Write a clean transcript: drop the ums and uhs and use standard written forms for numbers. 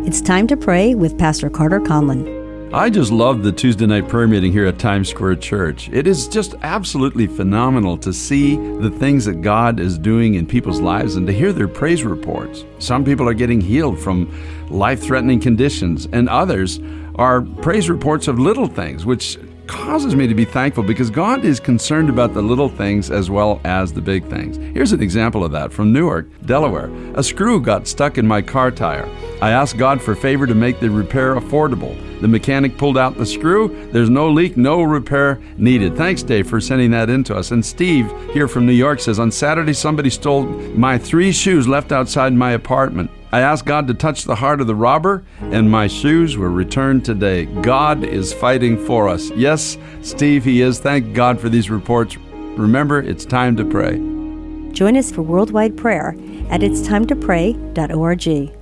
It's time to pray with Pastor Carter Conlon. I just love the Tuesday night prayer meeting here at Times Square Church. It is just absolutely phenomenal to see the things that God is doing in people's lives and to hear their praise reports. Some people are getting healed from life-threatening conditions, and others are praise reports of little things, which causes me to be thankful because God is concerned about the little things as well as the big things. Here's an example of that from Newark, Delaware. A screw got stuck in my car tire. I asked God for favor to make the repair affordable. The mechanic pulled out the screw. There's no leak, no repair needed. Thanks, Dave, for sending that in to us. And Steve here from New York says, on Saturday, somebody stole my 3 shoes left outside my apartment. I asked God to touch the heart of the robber, and my shoes were returned today. God is fighting for us. Yes, Steve, He is. Thank God for these reports. Remember, it's time to pray. Join us for worldwide prayer at itstimetoPray.org.